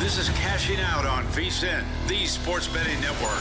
This is Cashing Out on VSiN, the sports betting network.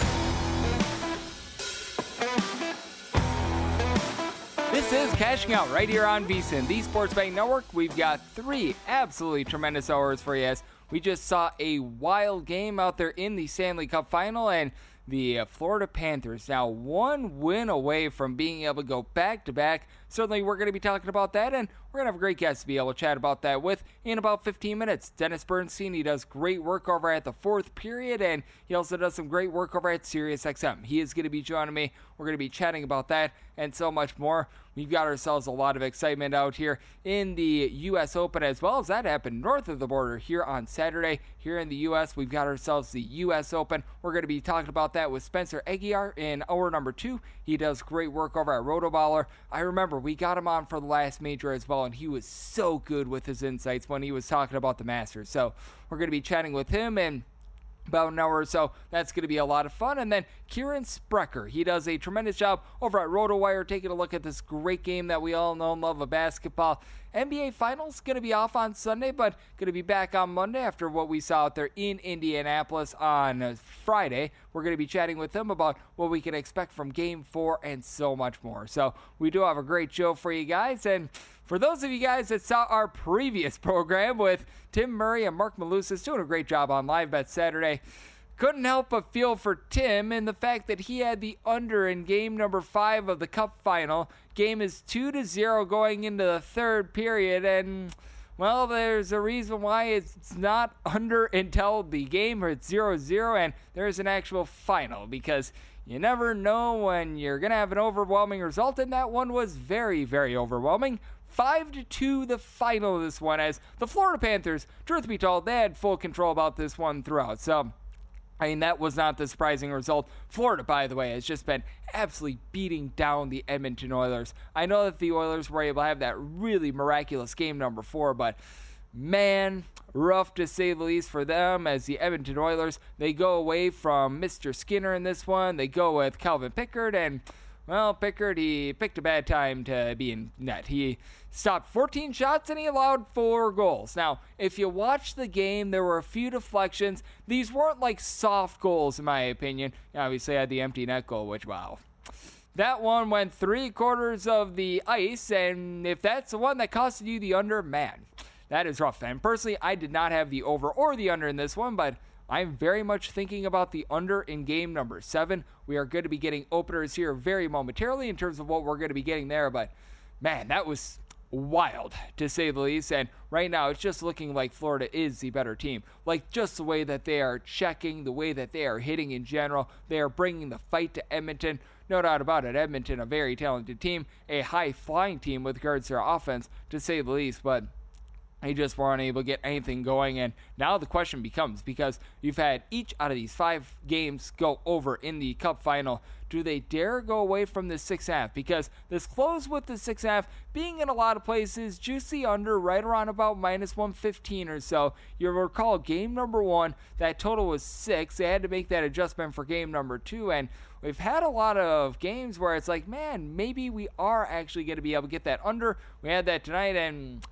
This is Cashing Out right here on VSiN, the sports betting network. We've got 3 absolutely tremendous hours for you as we just saw a wild game out there in the Stanley Cup final, and the Florida Panthers now 1 win away from being able to go back-to-back. Certainly we're going to be talking about that, and we're going to have a great guest to be able to chat about that with in about 15 minutes. Dennis Bernstein, he does great work over at the 4th period, and he also does some great work over at SiriusXM. He is going to be joining me. We're going to be chatting about that and so much more. We've got ourselves a lot of excitement out here in the U.S. Open, as well as that happened north of the border here on Saturday. Here in the U.S., we've got ourselves the U.S. Open. We're going to be talking about that with Spencer Aguiar in hour number 2. He does great work over at Rotoballer. I remember we got him on for the last major as well, and he was so good with his insights when he was talking about the Masters. So we're going to be chatting with him in about an hour or so. That's going to be a lot of fun. And then Kieran Sprecher, he does a tremendous job over at RotoWire, taking a look at this great game that we all know and love of basketball. NBA Finals going to be off on Sunday, but going to be back on Monday after what we saw out there in Indianapolis on Friday. We're going to be chatting with them about what we can expect from Game 4 and so much more. So we do have a great show for you guys. And for those of you guys that saw our previous program with Tim Murray and Mark Malusis doing a great job on Live Bet Saturday, couldn't help but feel for Tim in the fact that he had the under in game number 5 of the Cup final. Game is 2-0 going into the 3rd period, and well, there's a reason why it's not under until the game, or it's 0-0, and there's an actual final, because you never know when you're going to have an overwhelming result, and that one was very, very overwhelming. 5-2 the final of this one, as the Florida Panthers, truth be told, they had full control about this one throughout. So, I mean, that was not the surprising result. Florida, by the way, has just been absolutely beating down the Edmonton Oilers. I know that the Oilers were able to have that really miraculous game number 4, but man, rough to say the least for them, as the Edmonton Oilers, they go away from Mr. Skinner in this one. They go with Calvin Pickard, and well, Pickard, he picked a bad time to be in net. He stopped 14 shots and he allowed 4 goals. Now, if you watch the game, there were a few deflections. These weren't like soft goals, in my opinion. Obviously, I had the empty net goal, which, wow. That one went 3/4 of the ice, and if that's the one that costed you the under, man, that is rough. And personally, I did not have the over or the under in this one, but I'm very much thinking about the under in game number 7. We are going to be getting openers here very momentarily in terms of what we're going to be getting there, but man, that was wild to say the least. And right now it's just looking like Florida is the better team. Like just the way that they are checking, the way that they are hitting in general, they are bringing the fight to Edmonton. No doubt about it, Edmonton, a very talented team, a high-flying team with regards to their offense, to say the least, but they just weren't able to get anything going. And now the question becomes, because you've had each out of these 5 games go over in the Cup final, do they dare go away from the 6.5? Because this closed with the 6.5 being in a lot of places juicy under right around about -115 or so. You'll recall game number 1, that total was 6. They had to make that adjustment for game number 2, and we've had a lot of games where it's like, man, maybe we are actually going to be able to get that under. We had that tonight, and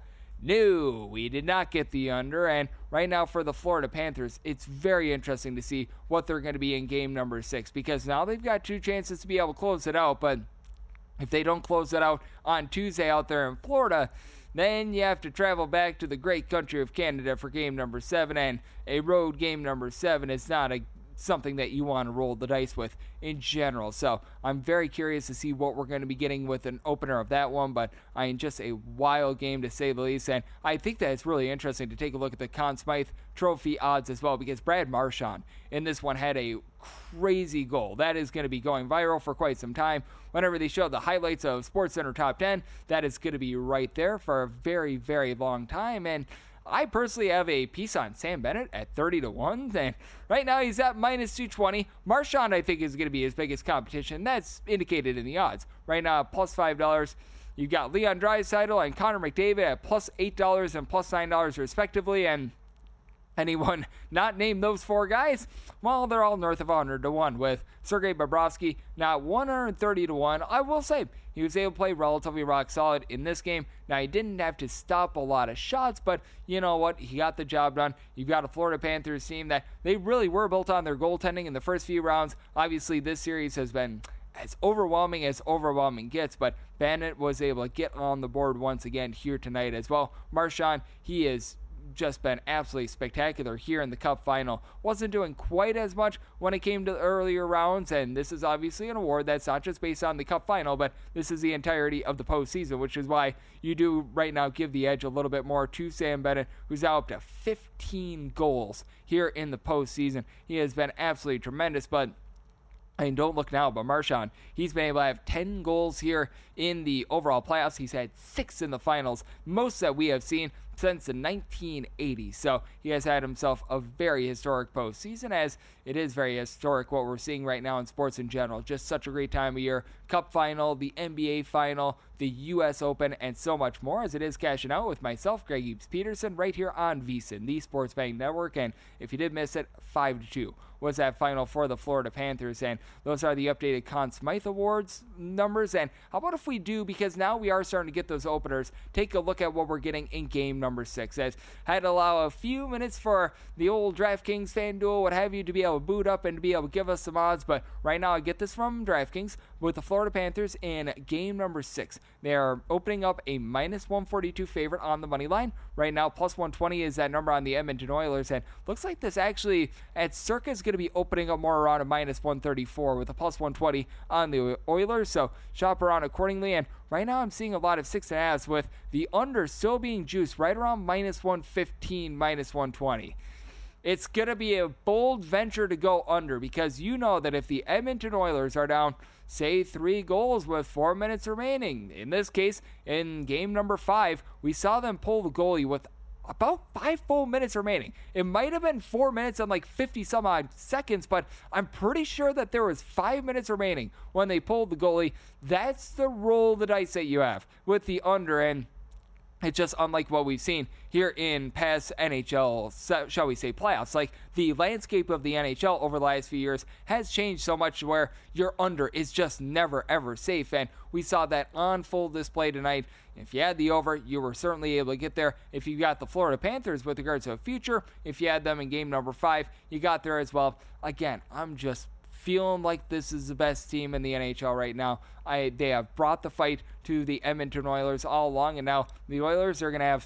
no, we did not get the under. And right now for the Florida Panthers, it's very interesting to see what they're going to be in game number 6, because now they've got 2 chances to be able to close it out. But if they don't close it out on Tuesday out there in Florida, then you have to travel back to the great country of Canada for game number 7. And a road game number 7 is not something that you want to roll the dice with in general. So I'm very curious to see what we're going to be getting with an opener of that one, but I mean, just a wild game to say the least. And I think that it's really interesting to take a look at the Conn Smythe Trophy odds as well, because Brad Marchand in this one had a crazy goal. That is going to be going viral for quite some time. Whenever they show the highlights of SportsCenter Top 10, that is going to be right there for a very, very long time. And I personally have a piece on Sam Bennett at 30-1, and right now he's at -220. Marchand, I think, is going to be his biggest competition. That's indicated in the odds. Right now, at +$5, you've got Leon Draisaitl and Connor McDavid at +$8 and +$9 respectively, and anyone not named those 4 guys, well, they're all north of 100-1, with Sergei Bobrovsky now 130-1. I will say, he was able to play relatively rock solid in this game. Now, he didn't have to stop a lot of shots, but you know what? He got the job done. You've got a Florida Panthers team that they really were built on their goaltending in the first few rounds. Obviously, this series has been as overwhelming gets, but Bandit was able to get on the board once again here tonight as well. Marchand, he has just been absolutely spectacular here in the Cup final. Wasn't doing quite as much when it came to the earlier rounds, and this is obviously an award that's not just based on the Cup final, but this is the entirety of the postseason, which is why you do right now give the edge a little bit more to Sam Bennett, who's now up to 15 goals here in the postseason. He has been absolutely tremendous, but I mean, don't look now, but Marchand, he's been able to have 10 goals here in the overall playoffs. He's had 6 in the finals, most that we have seen since the 1980s. So he has had himself a very historic postseason, as it is very historic what we're seeing right now in sports in general. Just such a great time of year. Cup final, the NBA final, the U.S. Open, and so much more, as it is Cashing Out with myself, Greg Eaves-Peterson, right here on VSiN, the Sports Betting Network. And if you did miss it, 5-2 was that final for the Florida Panthers, and those are the updated Conn Smythe Awards numbers. And how about if we do, because now we are starting to get those openers, take a look at what we're getting in game number 6, as I had to allow a few minutes for the old DraftKings, FanDuel, what have you, to be able to boot up and to be able to give us some odds. But right now I get this from DraftKings with the Florida Panthers in game number 6. They are opening up a minus 142 favorite on the money line. Right now, plus 120 is that number on the Edmonton Oilers, and looks like this actually at circa is going to be opening up more around a minus 134 with a plus 120 on the Oilers, so shop around accordingly. And right now I'm seeing a lot of 6.5s with the under still being juiced right around minus 115, minus 120. It's going to be a bold venture to go under, because you know that if the Edmonton Oilers are down, say, 3 goals with 4 minutes remaining, in this case, in game number 5, we saw them pull the goalie with about 5 full minutes remaining. It might have been 4 minutes and like 50 some odd seconds, but I'm pretty sure that there was 5 minutes remaining when they pulled the goalie. That's the roll of the dice that you have with the under, and it's just unlike what we've seen here in past NHL, shall we say, playoffs. Like, the landscape of the NHL over the last few years has changed so much where your under is just never, ever safe. And we saw that on full display tonight. If you had the over, you were certainly able to get there. If you got the Florida Panthers with regards to a future, if you had them in game number 5, you got there as well. Again, I'm just feeling like this is the best team in the NHL right now. They have brought the fight to the Edmonton Oilers all along, and now the Oilers are going to have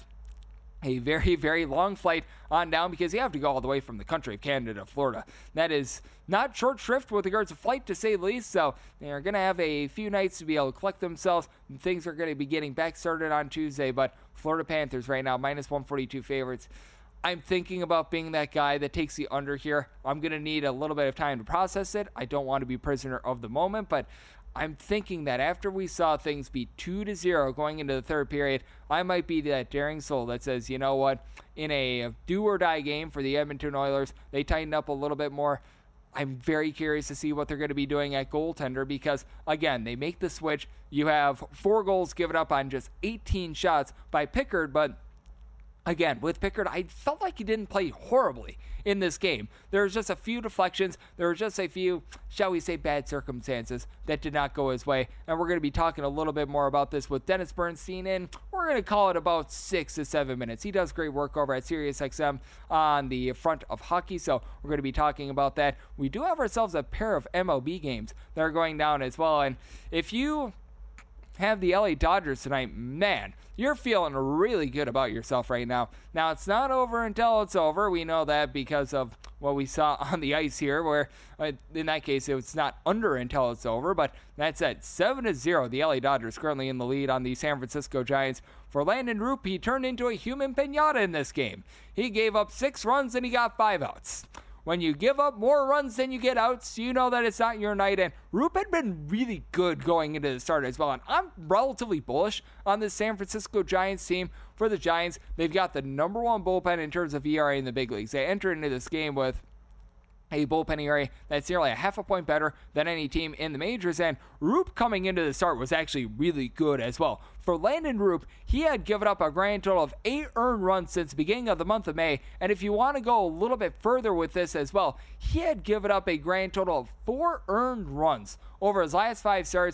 a very, very long flight on down, because you have to go all the way from the country of Canada to Florida. That is not short shrift with regards to flight, to say the least, so they're going to have a few nights to be able to collect themselves. Things are going to be getting back started on Tuesday, but Florida Panthers right now, minus 142 favorites. I'm thinking about being that guy that takes the under here. I'm going to need a little bit of time to process it. I don't want to be prisoner of the moment, but I'm thinking that after we saw things be 2-0 going into the third period, I might be that daring soul that says, you know what, in a do-or-die game for the Edmonton Oilers, they tightened up a little bit more. I'm very curious to see what they're going to be doing at goaltender, because, again, they make the switch. You have 4 goals given up on just 18 shots by Pickard, but again, with Pickard, I felt like he didn't play horribly in this game. There was just a few deflections. There were just a few, shall we say, bad circumstances that did not go his way. And we're going to be talking a little bit more about this with Dennis Bernstein in, we're going to call it about 6 to 7 minutes. He does great work over at SiriusXM on the front of hockey, so we're going to be talking about that. We do have ourselves a pair of MLB games that are going down as well. And if you have the LA Dodgers tonight, man, you're feeling really good about yourself right now. Now, it's not over until it's over. We know that because of what we saw on the ice here, where in that case, it's not under until it's over. But that said, 7-0, the LA Dodgers currently in the lead on the San Francisco Giants. For Landon Roop, he turned into a human piñata in this game. He gave up 6 runs and he got 5 outs. When you give up more runs than you get outs, you know that it's not your night. And Roop had been really good going into the start as well. And I'm relatively bullish on the San Francisco Giants team. For the Giants, they've got the number 1 bullpen in terms of ERA in the big leagues. They entered into this game with a bullpen ERA that's nearly a half a point better than any team in the majors, and Roop coming into the start was actually really good as well. For Landon Roop, he had given up a grand total of 8 earned runs since the beginning of the month of May, and if you want to go a little bit further with this as well, he had given up a grand total of 4 earned runs over his last 5 starts.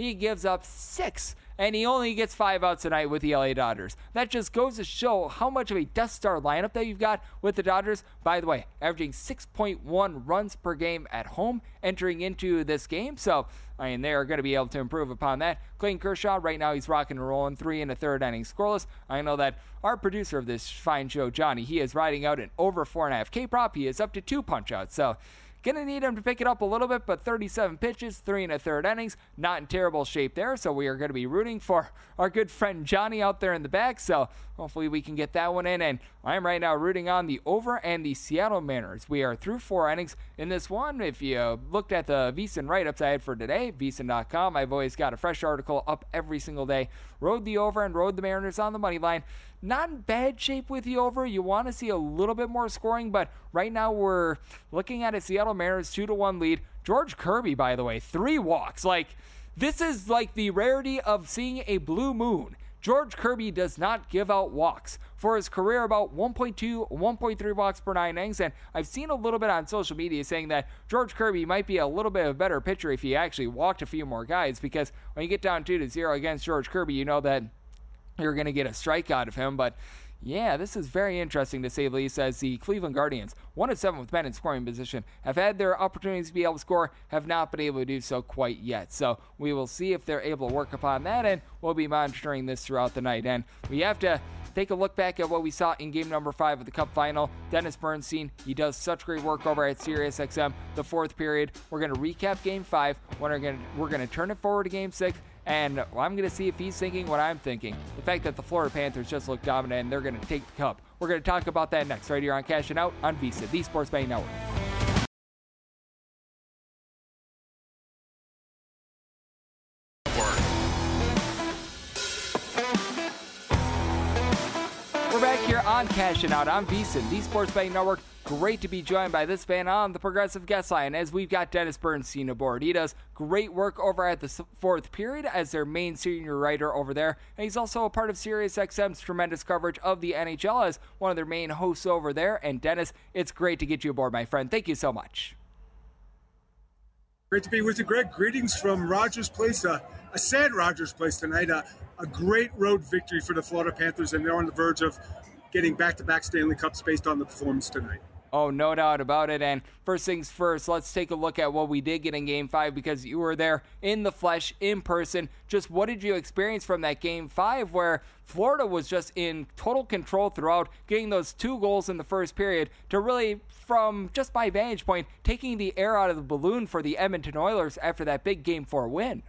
he gives up 6. And he only gets 5 outs tonight with the LA Dodgers. That just goes to show how much of a Death Star lineup that you've got with the Dodgers. By the way, averaging 6.1 runs per game at home entering into this game. So, they are going to be able to improve upon that. Clayton Kershaw, right now he's rocking and rolling, 3 1/3 innings scoreless. I know that our producer of this fine show, Johnny, he is riding out an over 4.5 K prop. He is up to 2 punch-outs. So, gonna need him to pick it up a little bit, but 37 pitches, 3 1/3 innings, not in terrible shape there. So we are going to be rooting for our good friend Johnny out there in the back. So hopefully we can get that one in. And I am right now rooting on the over and the Seattle Mariners. We are through 4 innings in this one. If you looked at the VSiN write-ups I had for today, VSiN.com, I've always got a fresh article up every single day. Rode the over and rode the Mariners on the money line. Not in bad shape with the over. You want to see a little bit more scoring, but right now we're looking at a Seattle Mariners 2-1 lead. George Kirby, by the way, 3 walks. This is like the rarity of seeing a blue moon. George Kirby does not give out walks. For his career, about 1.2, 1.3 walks per 9 innings, and I've seen a little bit on social media saying that George Kirby might be a little bit of a better pitcher if he actually walked a few more guys, because when you get down 2-0 against George Kirby, you know that you're going to get a strike out of him. But yeah, this is very interesting to say the least, as the Cleveland Guardians, 1-7 with men in scoring position, have had their opportunities to be able to score, have not been able to do so quite yet. So we will see if they're able to work upon that, and we'll be monitoring this throughout the night. And we have to take a look back at what we saw in game number 5 of the Cup final. Dennis Bernstein, he does such great work over at SiriusXM. The 4th period, we're going to recap game 5. We're going to turn it forward to game 6. And I'm going to see if he's thinking what I'm thinking. The fact that the Florida Panthers just look dominant and they're going to take the Cup. We're going to talk about that next right here on Cashing Out on VSiN, the Sports Betting Network. We're back here on Cashing Out on VSiN, the Sports Betting Network. Great to be joined by this man on the Progressive Guest Line, as we've got Dennis Bernstein aboard. He does great work over at the 4th period as their main senior writer over there, and he's also a part of SiriusXM's tremendous coverage of the NHL as one of their main hosts over there. And Dennis, it's great to get you aboard, my friend. Thank you so much. Great to be with you, Greg. Greetings from Rogers Place, a sad Rogers Place tonight. A great road victory for the Florida Panthers, and they're on the verge of getting back-to-back Stanley Cups based on the performance tonight. Oh, no doubt about it. And first things first, let's take a look at what we did get in Game 5, because you were there in the flesh, in person. Just what did you experience from that Game 5 where Florida was just in total control throughout, getting those 2 goals in the first period to really, from just my vantage point, taking the air out of the balloon for the Edmonton Oilers after that big Game 4 win?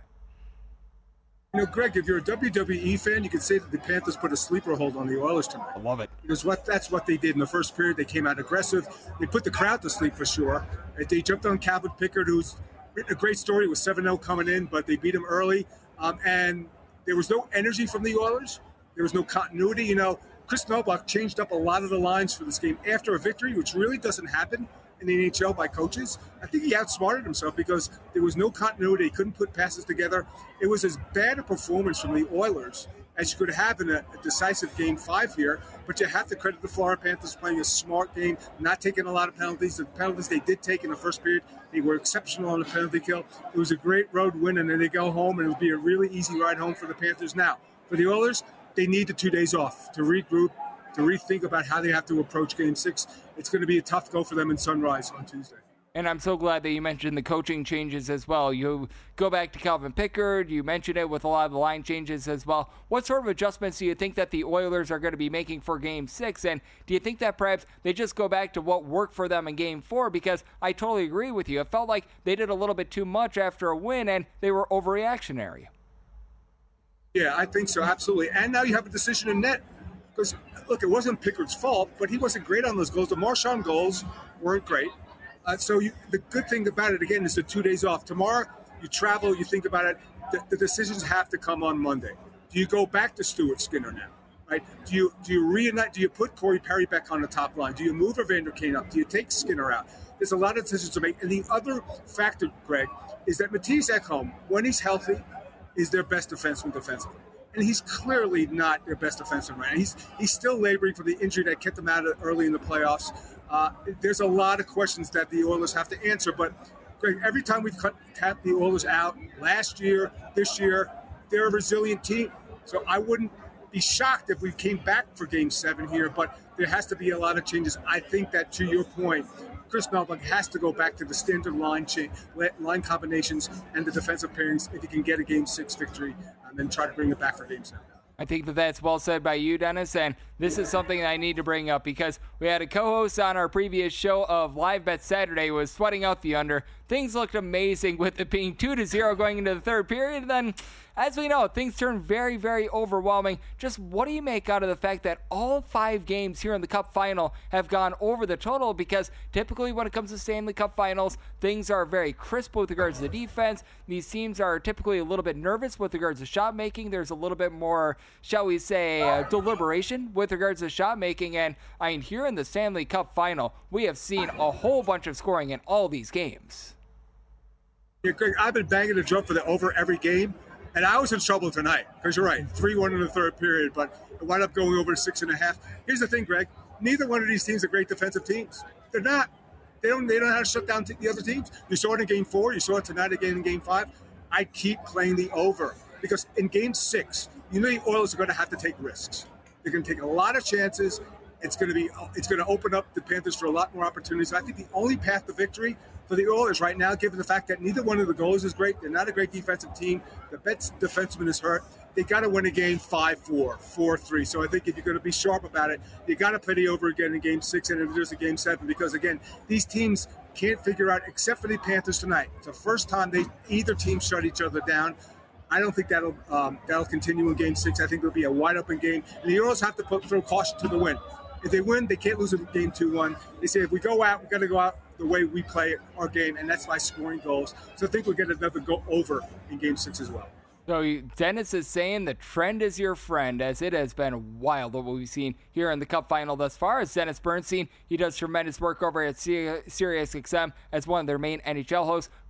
Greg, if you're a WWE fan, you could say that the Panthers put a sleeper hold on the Oilers tonight. I love it. Because that's what they did in the first period. They came out aggressive. They put the crowd to sleep for sure. They jumped on Calvin Pickard, who's a great story, with 7-0 coming in, but they beat him early. And there was no energy from the Oilers. There was no continuity. Chris Novak changed up a lot of the lines for this game after a victory, which really doesn't happen in the NHL by coaches. I think he outsmarted himself because there was no continuity. He couldn't put passes together. It was as bad a performance from the Oilers as you could have in a decisive Game 5 here, but you have to credit the Florida Panthers playing a smart game, not taking a lot of penalties. The penalties they did take in the first period, they were exceptional on the penalty kill. It was a great road win, and then they go home, and it'll be a really easy ride home for the Panthers. Now, for the Oilers, they need the 2 days off to regroup, to rethink about how they have to approach Game 6. It's going to be a tough go for them in Sunrise on Tuesday. And I'm so glad that you mentioned the coaching changes as well. You go back to Calvin Pickard. You mentioned it with a lot of the line changes as well. What sort of adjustments do you think that the Oilers are going to be making for Game 6? And do you think that perhaps they just go back to what worked for them in Game 4? Because I totally agree with you. It felt like they did a little bit too much after a win, and they were overreactionary. Yeah, I think so, absolutely. And now you have a decision in net. Because, look, it wasn't Pickard's fault, but he wasn't great on those goals. The Marchand goals weren't great. The good thing about it, again, is the 2 days off. Tomorrow, you travel, you think about it. The decisions have to come on Monday. Do you go back to Stuart Skinner now? Right? Do you reunite? Do you put Corey Perry back on the top line? Do you move Evander Kane up? Do you take Skinner out? There's a lot of decisions to make. And the other factor, Greg, is that Mattias Ekholm, when he's healthy, is their best defenseman defensively. And he's clearly not their best defenseman right now. He's still laboring from the injury that kept him out early in the playoffs. There's a lot of questions that the Oilers have to answer, but Greg, every time we've tapped the Oilers out last year, this year, they're a resilient team. So I wouldn't be shocked if we came back for Game 7 here, but there has to be a lot of changes. I think that, to your point, Chris Melvin has to go back to the standard line combinations and the defensive pairings if he can get a Game 6 victory and then try to bring it back for Game 7. I think that's well said by you, Dennis, and this is something that I need to bring up because we had a co-host on our previous show of Live Bet Saturday was sweating out the under. Things looked amazing with it being 2-0 going into the third period. Then, as we know, things turned very, very overwhelming. Just what do you make out of the fact that all 5 games here in the Cup final have gone over the total? Because typically when it comes to Stanley Cup finals, things are very crisp with regards to the defense. These teams are typically a little bit nervous with regards to shot making. There's a little bit more, shall we say, deliberation with regards to shot making. And I mean, here in the Stanley Cup final, we have seen a whole bunch of scoring in all these games. Yeah, Greg, I've been banging the drum for the over every game. And I was in trouble tonight, because you're right, 3-1 in the third period, but it wound up going over to 6.5. Here's the thing, Greg. Neither one of these teams are great defensive teams. They're not. They don't know how to shut down the other teams. You saw it in Game 4. You saw it tonight again in Game 5. I keep playing the over, because in Game 6, you know the Oilers are going to have to take risks. They're going to take a lot of chances. It's going to open up the Panthers for a lot more opportunities. I think the only path to victory for the Oilers right now, given the fact that neither one of the goalies is great, they're not a great defensive team, the best defenseman is hurt, they got to win a game 5-4, 4-3. So I think if you're going to be sharp about it, you got to play the over again in Game 6 and if there's a Game 7, because, again, these teams can't figure out, except for the Panthers tonight. It's the first time either team shut each other down. I don't think that'll continue in Game 6. I think it'll be a wide-open game. And the Oilers have to throw caution to the wind. If they win, they can't lose in Game 2-1. They say if we go out, we've got to go out the way we play our game, and that's by scoring goals. So I think we'll get another go over in Game 6 as well. So Dennis is saying the trend is your friend, as it has been wild what we've seen here in the Cup final thus far. As Dennis Bernstein, he does tremendous work over at SiriusXM as one of their main NHL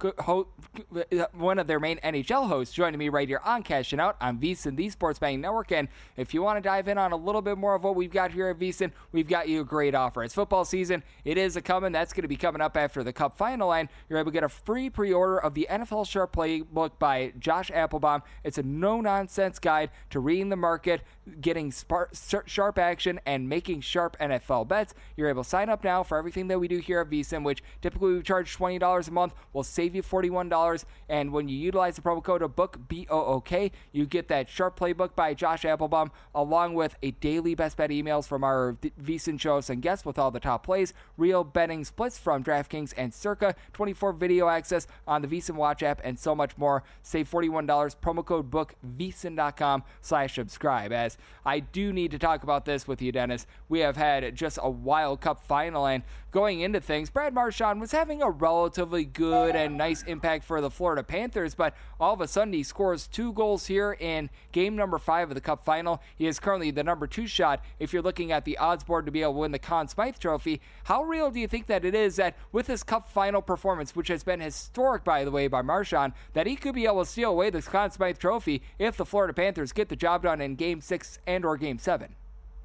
hosts, joining me right here on Cashing Out on VSiN, the Sports Betting Network. And if you want to dive in on a little bit more of what we've got here at VSiN, we've got you a great offer. It's football season. It is coming. That's going to be coming up after the Cup final, and you're able to get a free pre-order of the NFL Sharp Playbook by Josh Applebaum. It's a no-nonsense guide to reading the market, getting sharp action, and making sharp NFL bets. You're able to sign up now for everything that we do here at VSiN, which typically we charge $20 a month. We'll save you $41, and when you utilize the promo code of BOOK, B-O-O-K, you get that Sharp Playbook by Josh Applebaum, along with a daily best bet emails from our VSiN shows and guests with all the top plays, real betting splits from DraftKings and Circa, 24 video access on the VSiN Watch app, and so much more. Save $41, promo code BOOK, VSiN.com/subscribe. As I do need to talk about this with you, Dennis. We have had just a wild Cup final, and going into things, Brad Marchand was having a relatively good and nice impact for the Florida Panthers, but all of a sudden he scores 2 goals here in game number 5 of the Cup final. He is currently the number 2 shot if you're looking at the odds board to be able to win the Conn Smythe Trophy. How real do you think that it is that with his Cup final performance, which has been historic, by the way, by Marchand, that he could be able to steal away the Conn Smythe Trophy if the Florida Panthers get the job done in Game 6 and or Game 7?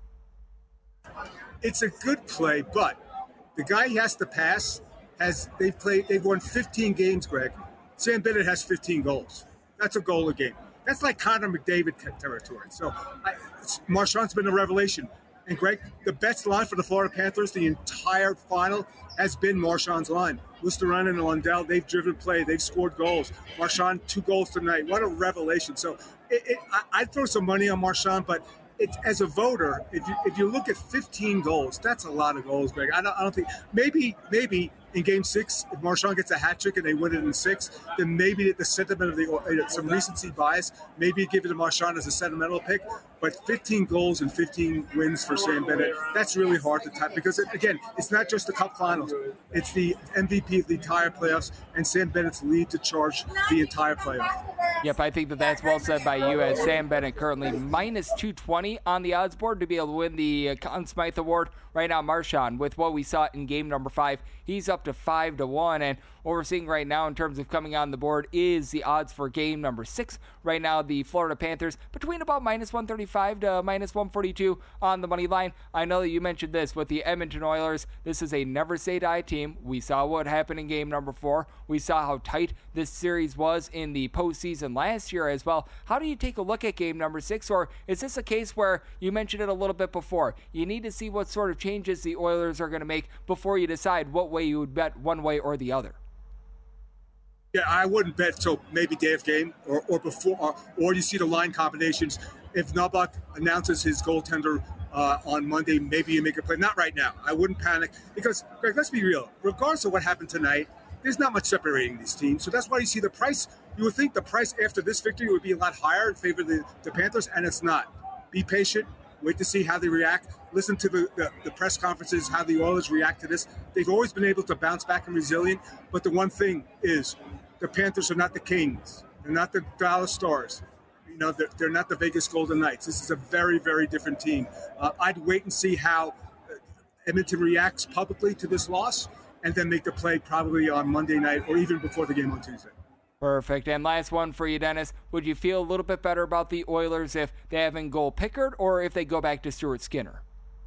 It's a good play, but the guy he has to pass they've won 15 games, Greg. Sam Bennett has 15 goals. That's a goal a game. That's like Connor McDavid territory. So Marchand's been a revelation. And Greg, the best line for the Florida Panthers the entire final has been Marchand's line. Luostarinen and Lundell, they've driven play. They've scored goals. Marchand, 2 goals tonight. What a revelation. So I'd throw some money on Marchand, but as a voter, if you look at 15 goals, that's a lot of goals, Greg. I don't think maybe in Game 6, if Marchand gets a hat trick and they win it in 6, then maybe the sentiment of some recency bias, maybe give it to Marchand as a sentimental pick. But 15 goals and 15 wins for Sam Bennett, that's really hard to type because, again, it's not just the Cup Finals. It's the MVP of the entire playoffs and Sam Bennett's lead to charge the entire playoff. Yep, I think that's well said by you, as Sam Bennett currently minus 220 on the odds board to be able to win the Conn Smythe Award. Right now, Marchand, with what we saw in game number 5, he's up to 5-1, and what we're seeing right now in terms of coming on the board is the odds for game number 6. Right now, the Florida Panthers between about minus 135 to minus 142 on the money line. I know that you mentioned this with the Edmonton Oilers. This is a never-say-die team. We saw what happened in game number 4. We saw how tight this series was in the postseason last year as well. How do you take a look at game number 6, or is this a case where you mentioned it a little bit before? You need to see what sort of changes the Oilers are going to make before you decide what way you would bet one way or the other. Yeah, I wouldn't bet till maybe day of game or before, or you see the line combinations. If Nubak announces his goaltender on Monday, maybe you make a play. Not right now. I wouldn't panic because, Greg, let's be real. Regardless of what happened tonight, there's not much separating these teams. So that's why you see the price. You would think the price after this victory would be a lot higher in favor of the Panthers, and it's not. Be patient. Wait to see how they react. Listen to the press conferences, how the Oilers react to this. They've always been able to bounce back and resilient. But the one thing is, the Panthers are not the Kings. They're not the Dallas Stars. You know, they're not the Vegas Golden Knights. This is a very, very different team. I'd wait and see how Edmonton reacts publicly to this loss, and then make the play probably on Monday night or even before the game on Tuesday. Perfect. And last one for you, Dennis. Would you feel a little bit better about the Oilers if they have in goal Pickard or if they go back to Stuart Skinner?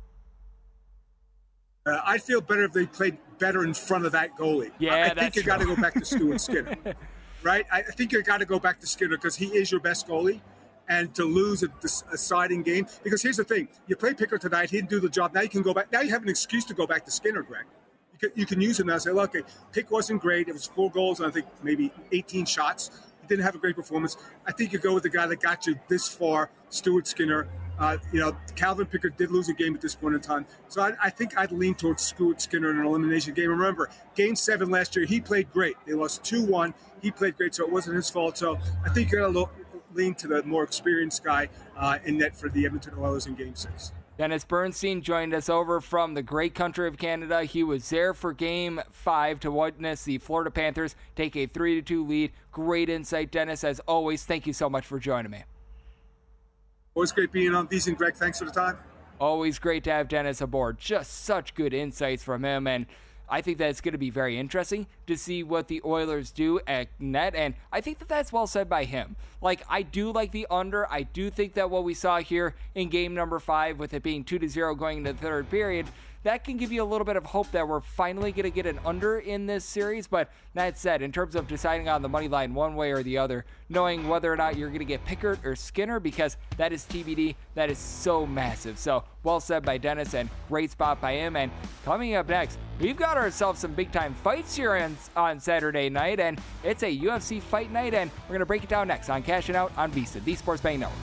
I'd feel better if they played better in front of that goalie. Yeah, I think you got to go back to Stuart Skinner, right? I think you got to go back to Skinner because he is your best goalie. And to lose a deciding game, because here's the thing: you play Pickard tonight, he didn't do the job. Now you can go back. Now you have an excuse to go back to Skinner, Greg. You can use him now and say, look, okay, Pick wasn't great. It was 4 goals and I think maybe 18 shots. He didn't have a great performance. I think you go with the guy that got you this far, Stuart Skinner. Calvin Pickard did lose a game at this point in time. So I think I'd lean towards Stuart Skinner in an elimination game. Remember, Game 7 last year, he played great. They lost 2-1. He played great, so it wasn't his fault. So I think you got to lean to the more experienced guy in net for the Edmonton Oilers in Game 6. Dennis Bernstein joined us over from the great country of Canada. He was there for Game 5 to witness the Florida Panthers take a 3-2 lead. Great insight, Dennis. As always, thank you so much for joining me. Always great being on VSiN, Greg. Thanks for the time. Always great to have Dennis aboard. Just such good insights from him, and I think that it's going to be very interesting to see what the Oilers do at net, and I think that that's well said by him. Like, I do like the under. I do think that what we saw here in game number 5, with it being 2-0 going into the third period, that can give you a little bit of hope that we're finally going to get an under in this series. But that said, in terms of deciding on the money line one way or the other, knowing whether or not you're going to get Pickard or Skinner, because that is TBD, that is so massive. So well said by Dennis, and great spot by him. And coming up next, we've got ourselves some big time fights here on Saturday night, and it's a UFC fight night, and we're going to break it down next on Cashing Out on VSiN, the Sports Betting Network.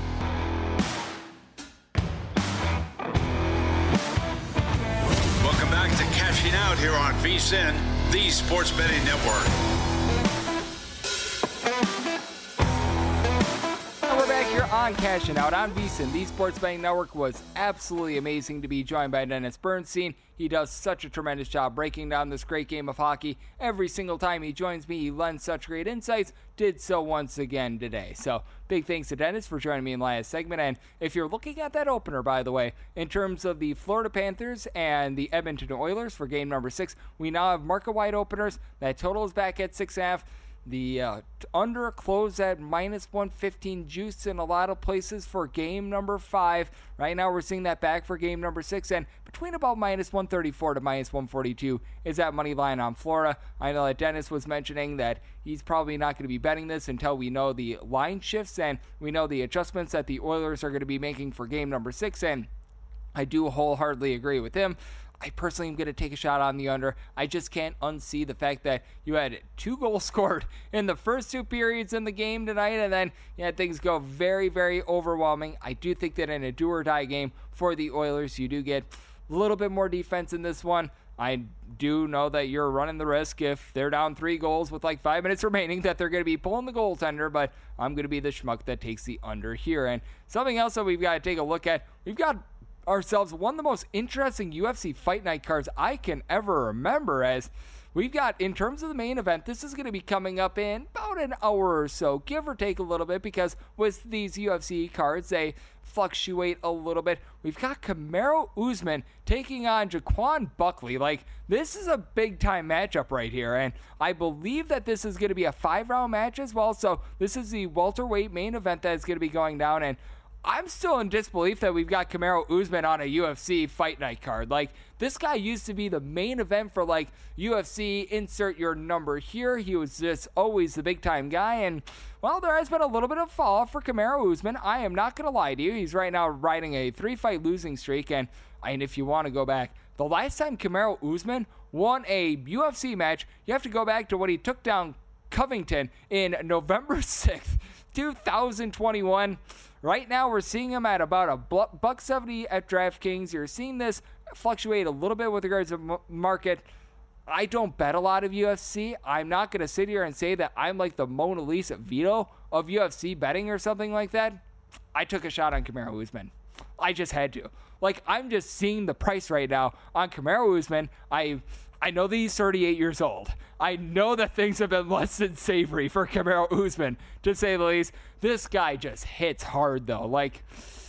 Welcome back to Cashing Out here on VSiN, the Sports Betting Network. We're back here on Cashing Out on VSiN, the Sports Betting Network. Was absolutely amazing to be joined by Dennis Bernstein. He does such a tremendous job breaking down this great game of hockey. Every single time he joins me, he lends such great insights. Did so once again today. So big thanks to Dennis for joining me in last segment. And if you're looking at that opener, by the way, in terms of the Florida Panthers and the Edmonton Oilers for game number 6, we now have market-wide openers. That total is back at 6.5. The under closed at minus 115 juice in a lot of places for game number 5. Right now we're seeing that back for game number 6, and between about minus 134 to minus 142 is that money line on Florida. I know that Dennis was mentioning that he's probably not going to be betting this until we know the line shifts and we know the adjustments that the Oilers are going to be making for game number 6, and I do wholeheartedly agree with him. I personally am going to take a shot on the under. I just can't unsee the fact that you had 2 goals scored in the first 2 periods in the game tonight, and then you had things go very, very overwhelming. I do think that in a do-or-die game for the Oilers, you do get a little bit more defense in this one. I do know that you're running the risk if they're down 3 goals with like 5 minutes remaining that they're going to be pulling the goaltender, but I'm going to be the schmuck that takes the under here. And something else that we've got to take a look at, we've got ourselves one of the most interesting UFC fight night cards I can ever remember, as we've got, in terms of the main event, this is going to be coming up in about an hour or so, give or take a little bit, because with these UFC cards, they fluctuate a little bit. We've got Kamaru Usman taking on Jaquan Buckley. Like, this is a big-time matchup right here, and I believe that this is going to be a 5-round match as well, so this is the welterweight main event that is going to be going down, and I'm still in disbelief that we've got Kamaru Usman on a UFC Fight Night card. Like, this guy used to be the main event for, like, UFC, insert your number here. He was just always the big-time guy, and, well, there has been a little bit of fall for Kamaru Usman. I am not going to lie to you. He's right now riding a 3-fight losing streak, and if you want to go back, the last time Kamaru Usman won a UFC match, you have to go back to when he took down Covington in November 6th, 2021. Right now, we're seeing him at about a $170 at DraftKings. You're seeing this fluctuate a little bit with regards to market. I don't bet a lot of UFC. I'm not going to sit here and say that I'm like the Mona Lisa Vito of UFC betting or something like that. I took a shot on Kamaru Usman. I just had to. Like, I'm just seeing the price right now on Kamaru Usman. I know that he's 38 years old. I know that things have been less than savory for Kamaru Usman, to say the least. This guy just hits hard, though. Like,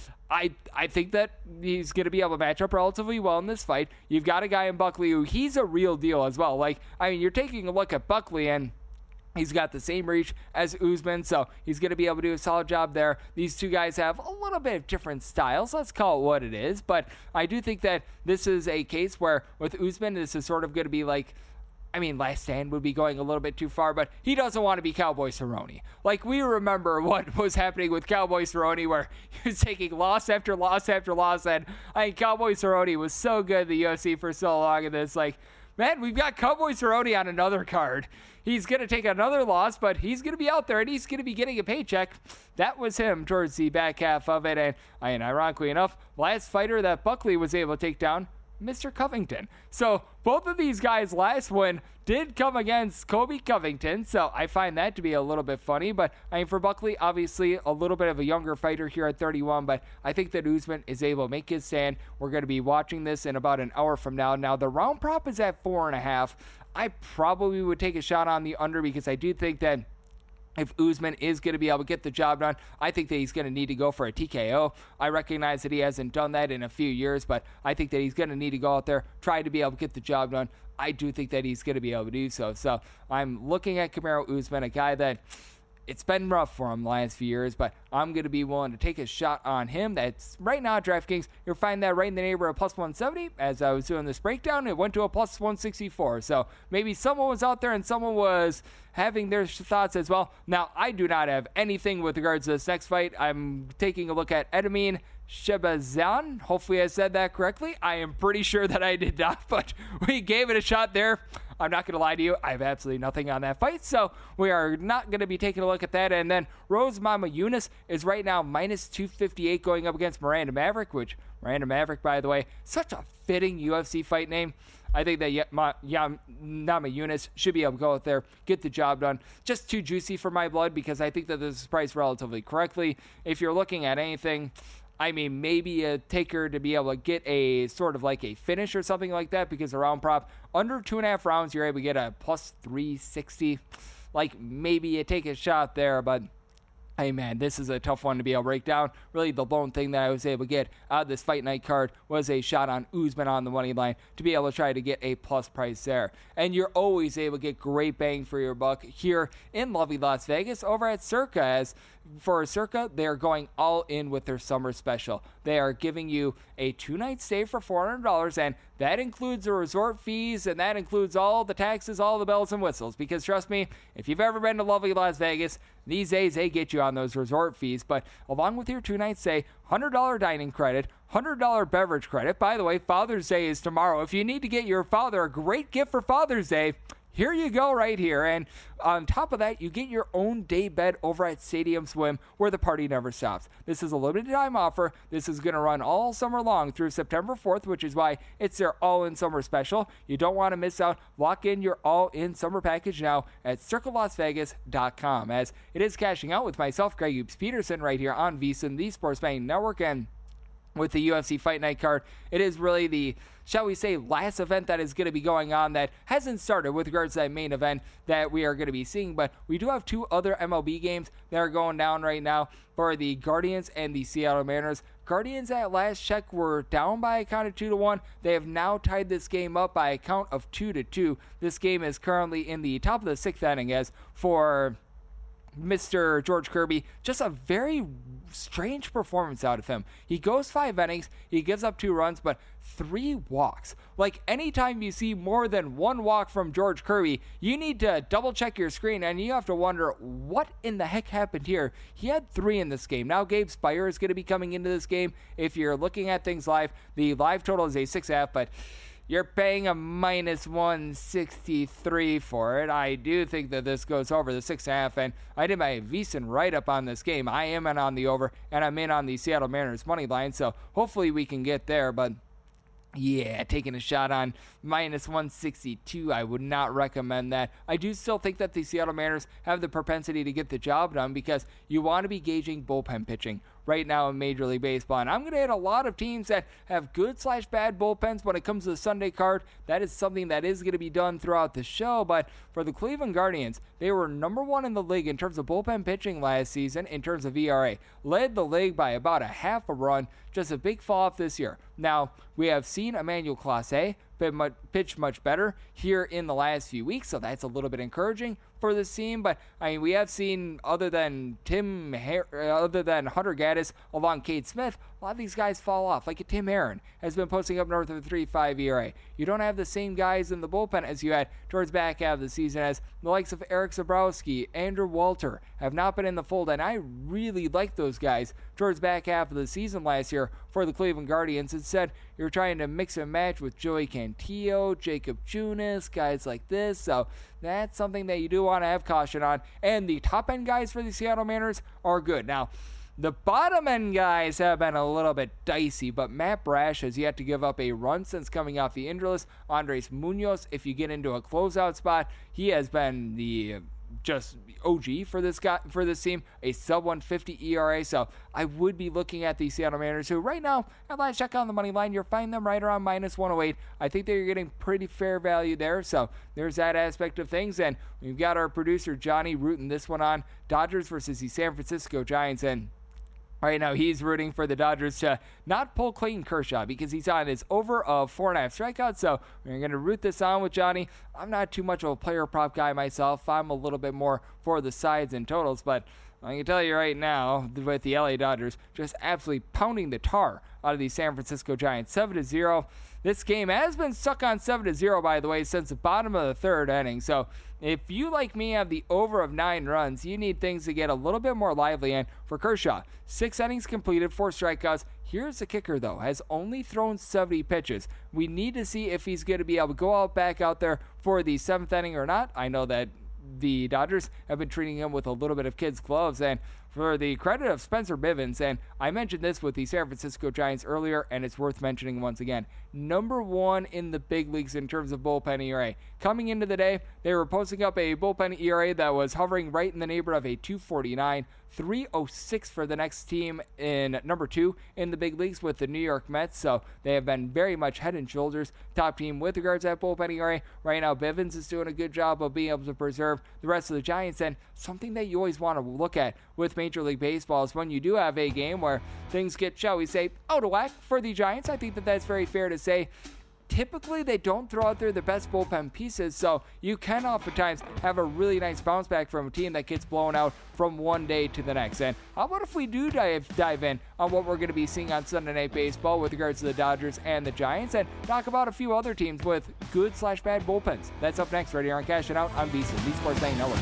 I think that he's going to be able to match up relatively well in this fight. You've got a guy in Buckley who, he's a real deal as well. Like, I mean, you're taking a look at Buckley, and he's got the same reach as Usman, so he's going to be able to do a solid job there. These two guys have a little bit of different styles. Let's call it what it is. But I do think that this is a case where with Usman, this is sort of going to be like, I mean, Last Stand would be going a little bit too far, but he doesn't want to be Cowboy Cerrone. Like, we remember what was happening with Cowboy Cerrone, where he was taking loss after loss after loss, and I think Cowboy Cerrone was so good in the UFC for so long, and it's like, man, we've got Cowboy Cerrone on another card. He's going to take another loss, but he's going to be out there, and he's going to be getting a paycheck. That was him towards the back half of it, and ironically enough, last fighter that Buckley was able to take down, Mr. Covington. So both of these guys' last win did come against Colby Covington, so I find that to be a little bit funny. But I mean, for Buckley, obviously a little bit of a younger fighter here at 31, but I think that Usman is able to make his stand. We're going to be watching this in about an hour from now. Now, the round prop is at 4.5. I probably would take a shot on the under, because I do think that if Usman is going to be able to get the job done, I think that he's going to need to go for a TKO. I recognize that he hasn't done that in a few years, but I think that he's going to need to go out there, try to be able to get the job done. I do think that he's going to be able to do so. So I'm looking at Kamaru Usman, a guy that it's been rough for him the last few years, but I'm going to be willing to take a shot on him. That's right now at DraftKings. You'll find that right in the neighborhood of plus 170. As I was doing this breakdown, it went to a plus 164. So maybe someone was out there and someone was having their thoughts as well. Now, I do not have anything with regards to this next fight. I'm taking a look at Edmine Shahbazyan. Hopefully I said that correctly. I am pretty sure that I did not, but we gave it a shot there. I'm not going to lie to you. I have absolutely nothing on that fight, so we are not going to be taking a look at that. And then Rose Namajunas is right now minus 258 going up against Miranda Maverick, which Miranda Maverick, by the way, such a fitting UFC fight name. I think that Namajunas should be able to go out there, get the job done. Just too juicy for my blood, because I think that this is priced relatively correctly. If you're looking at anything, I mean, maybe a taker to be able to get a sort of like a finish or something like that, because the round prop, under 2.5 rounds, you're able to get a plus 360. Like, maybe you take a shot there, but hey, man, this is a tough one to be able to break down. Really, the lone thing that I was able to get out of this Fight Night card was a shot on Usman on the money line to be able to try to get a plus price there. And you're always able to get great bang for your buck here in lovely Las Vegas over at Circa, as for Circa, they're going all in with their summer special. They are giving you a 2-night stay for $400, and that includes the resort fees, and that includes all the taxes, all the bells and whistles. Because trust me, if you've ever been to lovely Las Vegas, these days they get you on those resort fees. But along with your 2-night stay, $100 dining credit, $100 beverage credit. By the way, Father's Day is tomorrow. If you need to get your father a great gift for Father's Day, here you go right here. And on top of that, you get your own day bed over at Stadium Swim, where the party never stops. This is a limited time offer. This is going to run all summer long through September 4th, which is why it's their all-in summer special. You don't want to miss out. Lock in your all-in summer package now at CircleLasVegas.com, as it is cashing out with myself, Greg Hoops Peterson, right here on VSiN, the Sports Betting Network. And with the UFC Fight Night card. It is really the, shall we say, last event that is going to be going on that hasn't started with regards to that main event that we are going to be seeing. But we do have two other MLB games that are going down right now for the Guardians and the Seattle Mariners. Guardians at last check were down by a count of 2-1. They have now tied this game up by a count of 2-2. This game is currently in the top of the 6th inning as for Mr. George Kirby. Just a very strange performance out of him. He goes 5 innings, he gives up 2 runs, but 3 walks. Like, anytime you see more than 1 walk from George Kirby, you need to double check your screen and you have to wonder what in the heck happened here. He had 3 in this game. Now Gabe Spire is going to be coming into this game. If you're looking at things live, the live total is a 6.5, but you're paying a minus 163 for it. I do think that this goes over the 6.5, and I did my VSiN write-up on this game. I am in on the over, and I'm in on the Seattle Mariners money line, so hopefully we can get there, but yeah, taking a shot on minus 162, I would not recommend that. I do still think that the Seattle Mariners have the propensity to get the job done because you want to be gauging bullpen pitching right now in Major League Baseball. And I'm going to hit a lot of teams that have good/bad bullpens when it comes to the Sunday card. That is something that is going to be done throughout the show. But for the Cleveland Guardians, they were number 1 in the league in terms of bullpen pitching last season in terms of ERA. Led the league by about a half a run. Just a big fall off this year. Now, we have seen Emmanuel Clase pitch much better here in the last few weeks, so that's a little bit encouraging for this team. But I mean, we have seen, other than Hunter Gaddis along Cade Smith, a lot of these guys fall off. Like Tim Aaron has been posting up north of a 3.5 ERA. You don't have the same guys in the bullpen as you had towards back half of the season, as the likes of Eric Zabrowski, Andrew Walter have not been in the fold, and I really like those guys towards back half of the season last year for the Cleveland Guardians. Instead, you're trying to mix and match with Joey Cantillo, Jacob Junis, guys like this, so that's something that you do want to have caution on. And the top-end guys for the Seattle Mariners are good. Now, the bottom-end guys have been a little bit dicey, but Matt Brash has yet to give up a run since coming off the injury list. Andres Munoz, if you get into a closeout spot, he has been the just OG for this team, a sub-150 ERA, so I would be looking at the Seattle Mariners, who right now, at last check on the money line, you're finding them right around minus 108. I think they're getting pretty fair value there, so there's that aspect of things. And we've got our producer Johnny rooting this one on Dodgers versus the San Francisco Giants, and right now, he's rooting for the Dodgers to not pull Clayton Kershaw because he's on his over of 4.5 strikeouts. So we're going to root this on with Johnny. I'm not too much of a player prop guy myself. I'm a little bit more for the sides and totals. But I can tell you right now, with the LA Dodgers just absolutely pounding the tar out of the San Francisco Giants, 7-0. This game has been stuck on 7-0, by the way, since the bottom of the 3rd inning. So if you, like me, have the over of 9 runs, you need things to get a little bit more lively. And for Kershaw, 6 innings completed, 4 strikeouts. Here's the kicker, though, has only thrown 70 pitches. We need to see if he's going to be able to go back out there for the 7th inning or not. I know that the Dodgers have been treating him with a little bit of kids' gloves, and for the credit of Spencer Bivens, and I mentioned this with the San Francisco Giants earlier, and it's worth mentioning once again, number 1 in the big leagues in terms of bullpen ERA. Coming into the day, they were posting up a bullpen ERA that was hovering right in the neighborhood of a 2.49, 3.06 for the next team in number 2 in the big leagues with the New York Mets, so they have been very much head and shoulders top team with regards to that bullpen ERA. Right now, Bivens is doing a good job of being able to preserve the rest of the Giants, and something that you always want to look at with Major League Baseball is when you do have a game where things get, shall we say, out of whack for the Giants. I think that that's very fair to say. Typically, they don't throw out there the best bullpen pieces, so you can oftentimes have a really nice bounce back from a team that gets blown out from one day to the next. And how about if we do dive in on what we're going to be seeing on Sunday Night Baseball with regards to the Dodgers and the Giants, and talk about a few other teams with good/bad bullpens. That's up next right here on Cash It Out on VSiN, the Sports Betting Network.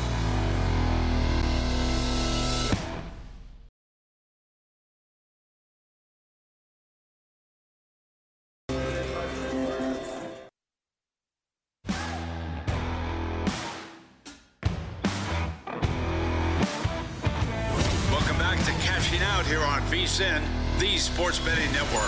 Out here on VSiN, the Sports Betting Network.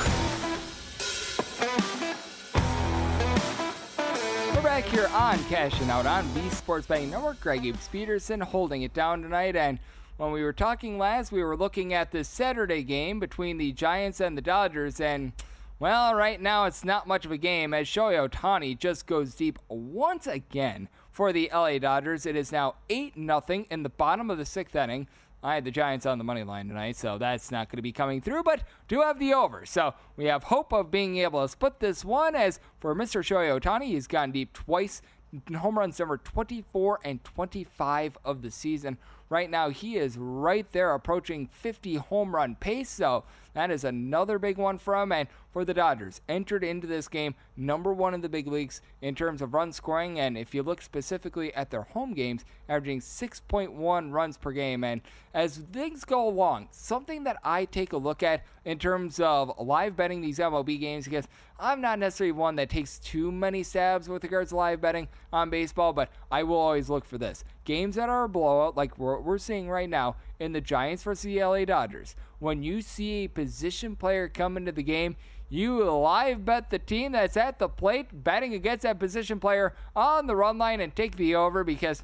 We're back here on Cashing Out on the Sports Betting Network. Greg Gibbs Peterson holding it down tonight, and when we were talking last, we were looking at this Saturday game between the Giants and the Dodgers, and well, right now it's not much of a game as Shohei Ohtani just goes deep once again for the LA Dodgers. It is now 8-0 in the bottom of the 6th inning. I had the Giants on the money line tonight, so that's not going to be coming through, but do have the over. So we have hope of being able to split this one, as for Mr. Shohei Ohtani, he's gone deep twice. Home runs number 24 and 25 of the season. Right now, he is right there approaching 50 home run pace, so that is another big one for him. And for the Dodgers, entered into this game number 1 in the big leagues in terms of run scoring, and if you look specifically at their home games, averaging 6.1 runs per game. And as things go along, something that I take a look at in terms of live betting these MLB games, because I'm not necessarily one that takes too many stabs with regards to live betting on baseball, but I will always look for this. Games that are a blowout, like we're seeing right now in the Giants versus the LA Dodgers. When you see a position player come into the game, you live bet the team that's at the plate batting against that position player on the run line and take the over, because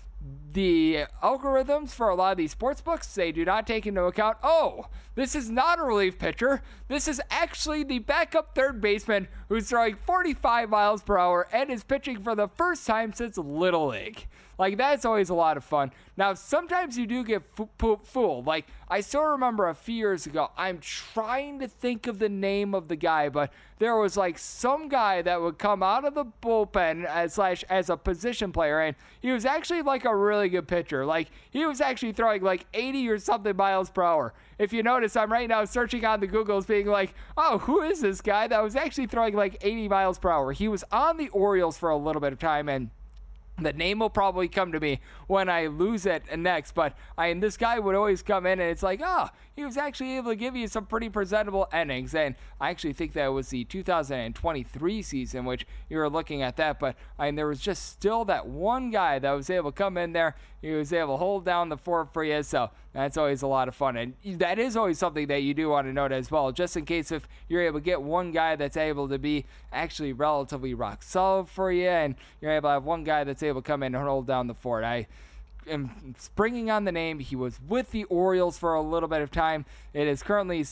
the algorithms for a lot of these sports books, they do not take into account, oh, this is not a relief pitcher. This is actually the backup third baseman who's throwing 45 miles per hour and is pitching for the first time since Little League. Like, that's always a lot of fun. Now, sometimes you do get fooled. Like, I still remember a few years ago, I'm trying to think of the name of the guy, but there was like some guy that would come out of the bullpen as a position player, and he was actually like a really good pitcher. Like, he was actually throwing like 80 or something miles per hour. If you notice, I'm right now searching on the Googles being like, oh, who is this guy that was actually throwing like 80 miles per hour? He was on the Orioles for a little bit of time, and the name will probably come to me when I lose it next, but this guy would always come in, and it's like, oh, he was actually able to give you some pretty presentable innings, and I actually think that was the 2023 season, which you were looking at that, but there was just still that one guy that was able to come in there. He was able to hold down the fort for you, so that's always a lot of fun, and that is always something that you do want to note as well, just in case if you're able to get one guy that's able to be actually relatively rock solid for you, and you're able to have one guy that's able to come in and hold down the fort. I am springing on the name. He was with the Orioles for a little bit of time. It is currently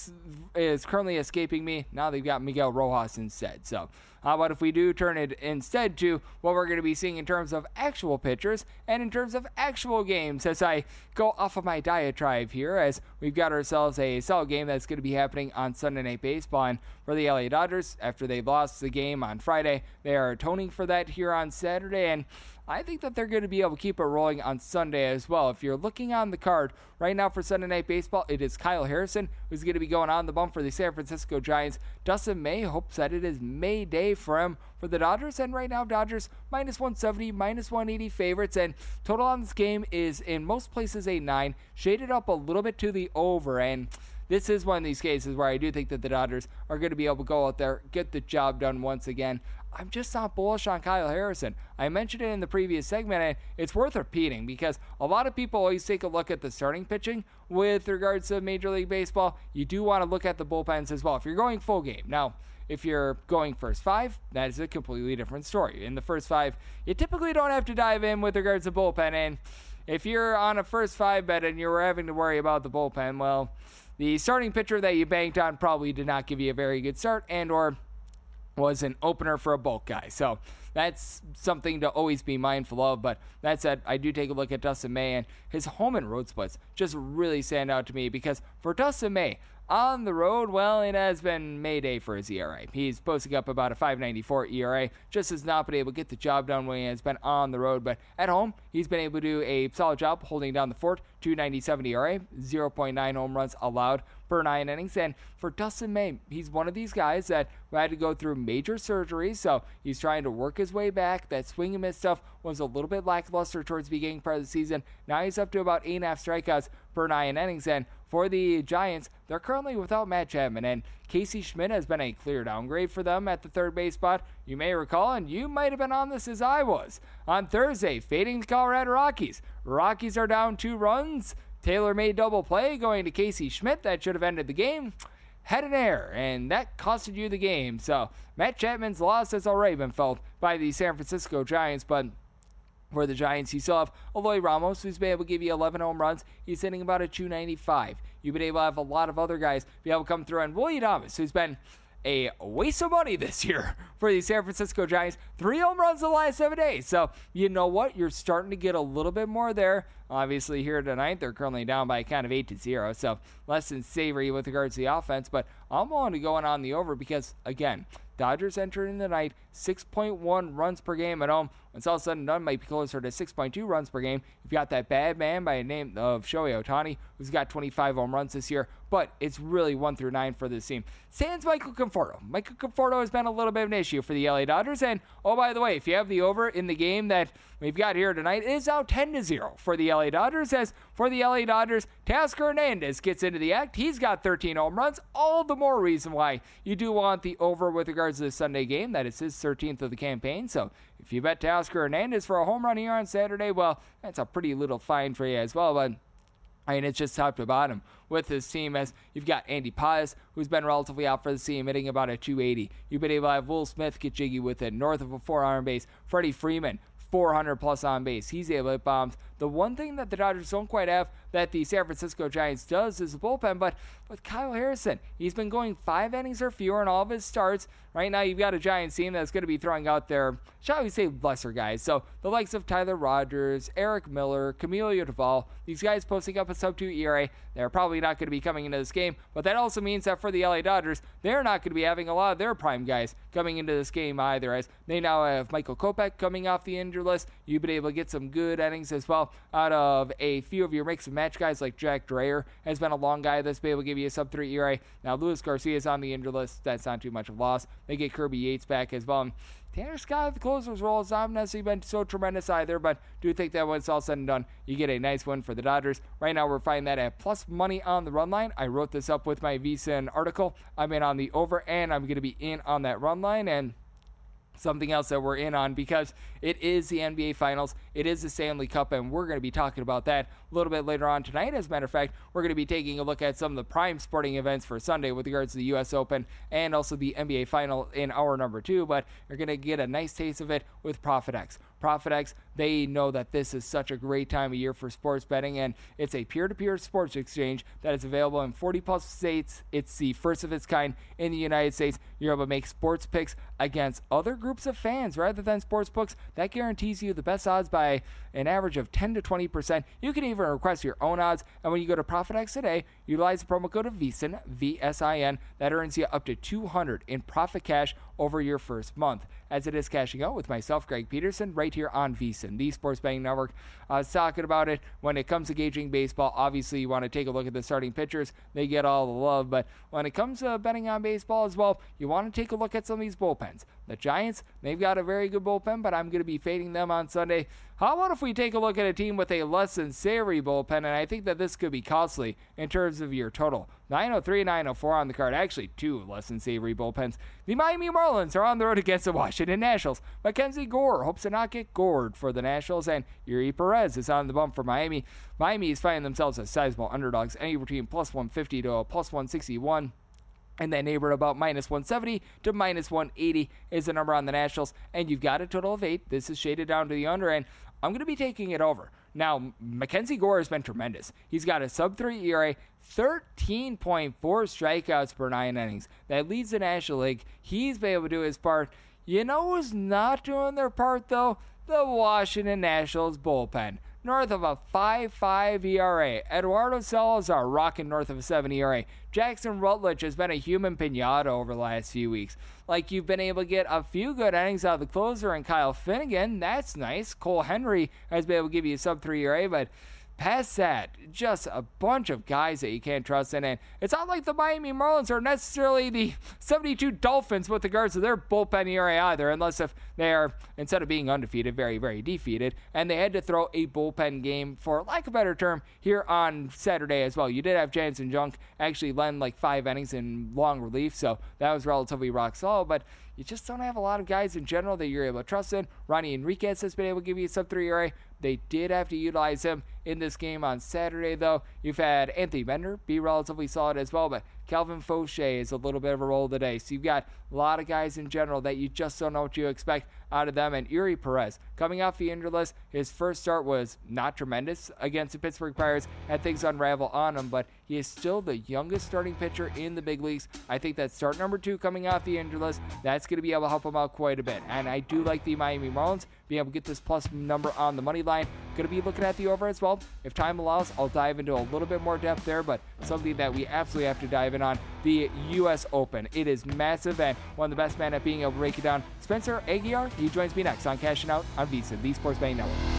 escaping me. Now they've got Miguel Rojas instead. So how about if we do turn it instead to what we're going to be seeing in terms of actual pitchers and in terms of actual games, as I go off of my diatribe here, as we've got ourselves a solid game that's going to be happening on Sunday Night Baseball. And for the LA Dodgers, after they lost the game on Friday, they are atoning for that here on Saturday, and I think that they're going to be able to keep it rolling on Sunday as well. If you're looking on the card right now for Sunday Night Baseball, it is Kyle Harrison who's going to be going on the bump for the San Francisco Giants. Dustin May hopes that it is May Day for him for the Dodgers, and right now Dodgers minus 170, minus 180 favorites, and total on this game is in most places a 9, shaded up a little bit to the over, and this is one of these cases where I do think that the Dodgers are going to be able to go out there, get the job done once again. I'm just not bullish on Kyle Harrison. I mentioned it in the previous segment, and it's worth repeating because a lot of people always take a look at the starting pitching with regards to Major League Baseball. You do want to look at the bullpens as well if you're going full game. Now, if you're going first 5, that is a completely different story. In the first 5, you typically don't have to dive in with regards to bullpen, and if you're on a first 5 bet and you're having to worry about the bullpen, well, the starting pitcher that you banked on probably did not give you a very good start and or was an opener for a bulk guy. So that's something to always be mindful of. But that said, I do take a look at Dustin May, and his home and road splits just really stand out to me because for Dustin May, on the road, well, it has been May Day for his ERA. He's posting up about a 5.94 ERA, just has not been able to get the job done when he has been on the road. But at home, he's been able to do a solid job holding down the fort, 2.97 ERA, 0.9 home runs allowed per 9 innings. And for Dustin May, he's one of these guys that had to go through major surgeries, so he's trying to work his way back. That swing and miss stuff was a little bit lackluster towards the beginning part of the season. Now he's up to about 8.5 strikeouts per 9 innings, and for the Giants, they're currently without Matt Chapman, and Casey Schmidt has been a clear downgrade for them at the third base spot. You may recall, and you might have been on this as I was, on Thursday, fading the Colorado Rockies. Rockies are down 2 runs. Taylor made double play going to Casey Schmidt. That should have ended the game. Had an error, and that costed you the game. So Matt Chapman's loss has already been felt by the San Francisco Giants, but For the Giants, you still have Eloy Ramos, who's been able to give you 11 home runs. He's hitting about a 295. You've been able to have a lot of other guys be able to come through. And Willie Adames, who's been a waste of money this year for the San Francisco Giants. 3 home runs in the last 7 days. So, you know what? You're starting to get a little bit more there. Obviously, here tonight, they're currently down by a count of 8-0. So, less than savory with regards to the offense. But I'm willing to go on the over because, again, Dodgers entering the night 6.1 runs per game at home. When it's all said and done, might be closer to 6.2 runs per game. You've got that bad man by the name of Shohei Ohtani, who's got 25 home runs this year. But it's really 1 through 9 for this team. Sans Michael Conforto. Michael Conforto has been a little bit of an issue for the LA Dodgers. And, oh, by the way, if you have the over in the game that we've got here tonight, it is now 10-0 for the LA Dodgers. As for the LA Dodgers, Teoscar Hernandez gets into the act. He's got 13 home runs. All the more reason why you do want the over with regards to the Sunday game. That is his 13th of the campaign. So if you bet Teoscar Hernandez for a home run here on Saturday, well, that's a pretty little fine for you as well. But I mean, it's just top to bottom with this team, as you've got Andy Paz, who's been relatively out for the team, hitting about a 280. You've been able to have Will Smith get jiggy with it, north of a 400 base. Freddie Freeman, 400 plus on base. He's able to hit bombs. The one thing that the Dodgers don't quite have that the San Francisco Giants does is the bullpen, but with Kyle Harrison, he's been going 5 innings or fewer in all of his starts. Right now, you've got a Giants team that's going to be throwing out their, shall we say, lesser guys. So the likes of Tyler Rogers, Eric Miller, Camilo Duvall, these guys posting up a sub-2 ERA. They're probably not going to be coming into this game, but that also means that for the LA Dodgers, they're not going to be having a lot of their prime guys coming into this game either, as they now have Michael Kopech coming off the injured list. You've been able to get some good innings as well out of a few of your mix and match guys, like Jack Dreyer has been a long guy that's been able to give you a sub-3 ERA. Now, Luis Garcia is on the injured list. That's not too much of a loss. They get Kirby Yates back as well. And Tanner Scott at the closer's role has not necessarily been so tremendous either, but do think that when it's all said and done, you get a nice win for the Dodgers. Right now, we're finding that at plus money on the run line. I wrote this up with my VSiN article. I'm in on the over, and I'm going to be in on that run line. And something else that we're in on, because it is the NBA Finals, it is the Stanley Cup, and we're going to be talking about that a little bit later on tonight. As a matter of fact, we're going to be taking a look at some of the prime sporting events for Sunday with regards to the U.S. Open and also the NBA Final in hour number 2, but you're going to get a nice taste of it with ProfitX. ProfitX, they know that this is such a great time of year for sports betting, and it's a peer-to-peer sports exchange that is available in 40-plus states. It's the first of its kind in the United States. You're able to make sports picks against other groups of fans rather than sports books. That guarantees you the best odds by an average of 10 to 20%. You can even request your own odds, and when you go to ProfitX today, utilize the promo code of VSiN, VSIN. That earns you up to $200 in profit cash over your first month, as it is cashing out with myself, Greg Peterson, right here on VSiN, the Sports Betting Network. I was talking about it when it comes to gauging baseball. Obviously, you want to take a look at the starting pitchers. They get all the love, but when it comes to betting on baseball as well, you want to take a look at some of these bullpens. The Giants, they've got a very good bullpen, but I'm going to be fading them on Sunday. How about if we take a look at a team with a less than savory bullpen, and I think that this could be costly in terms of your total. 903 and 904 on the card, actually 2 less than savory bullpens. The Miami Marlins are on the road against the Washington Nationals. Mackenzie Gore hopes to not get gored for the Nationals, and Yuri Perez is on the bump for Miami. Miami is finding themselves as sizable underdogs, anywhere between plus 150 to a plus 161. And that neighborhood about minus 170 to minus 180 is the number on the Nationals. And you've got a total of 8. This is shaded down to the under, and I'm going to be taking it over. Now, Mackenzie Gore has been tremendous. He's got a sub-3 ERA, 13.4 strikeouts per 9 innings. That leads the National League. He's been able to do his part. You know who's not doing their part, though? The Washington Nationals bullpen. North of a 5.5 ERA. Eduardo Salazar rocking north of a 7 ERA. Jackson Rutledge has been a human pinata over the last few weeks. Like, you've been able to get a few good innings out of the closer and Kyle Finnegan. That's nice. Cole Henry has been able to give you a sub-3 ERA, but past that, just a bunch of guys that you can't trust in. And it's not like the Miami Marlins are necessarily the 72 Dolphins with regards to their bullpen ERA either, unless if they are, instead of being undefeated, very, very defeated. And they had to throw a bullpen game, for lack of a better term, here on Saturday as well. You did have Jansen Junk actually lend like 5 innings in long relief, so that was relatively rock solid, but you just don't have a lot of guys in general that you're able to trust in. Ronnie Enriquez has been able to give you a sub-3 ERA. They did have to utilize him in this game on Saturday, though. You've had Anthony Bender be relatively solid as well, but Calvin Fauché is a little bit of a roll today. So you've got a lot of guys in general that you just don't know what you expect out of them. And Eury Perez, coming off the injured list, his first start was not tremendous against the Pittsburgh Pirates, had things unravel on him, but he is still the youngest starting pitcher in the big leagues. I think that start number 2 coming off the injured list, that's going to be able to help him out quite a bit. And I do like the Miami Marlins being able to get this plus number on the money line. Going to be looking at the over as well. If time allows, I'll dive into a little bit more depth there, but something that we absolutely have to dive in on, the U.S. Open. It is massive, and one of the best men at being able to break it down, Spencer Aguiar, he joins me next on Cashing Out on VSiN, the Sports Betting Network.